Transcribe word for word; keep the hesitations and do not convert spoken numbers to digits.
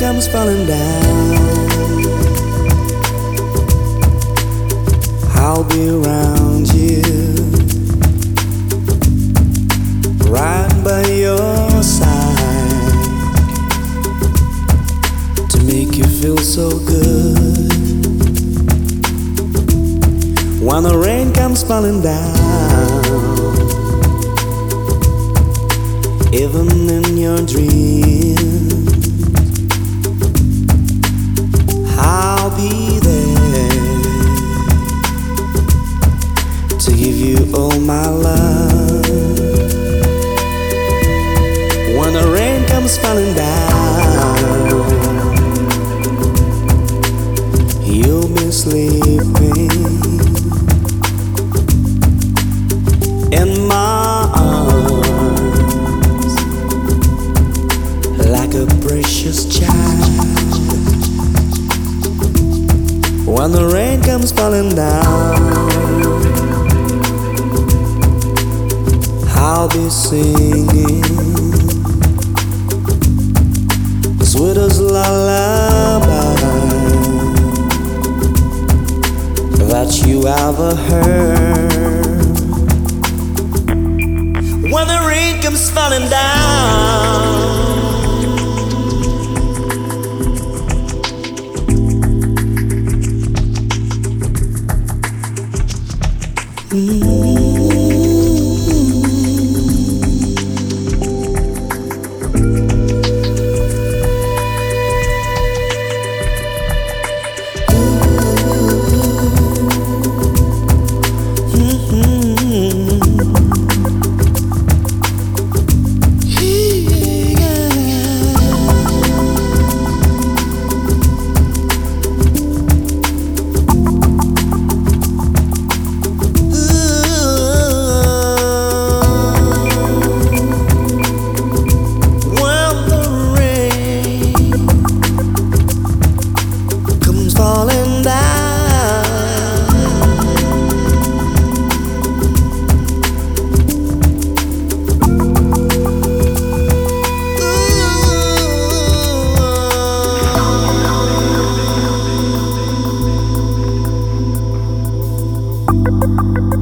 comes falling down, I'll be around you, right by your side, to make you feel so good. When the rain comes falling down, even in your dreams, I'll be there to give you all my love. When the rain comes falling down, you'll be sleeping in my arms like a precious child. When the rain comes falling down, I'll be singing the sweetest lullaby that you ever heard. When the rain comes falling down, falling down, ooh.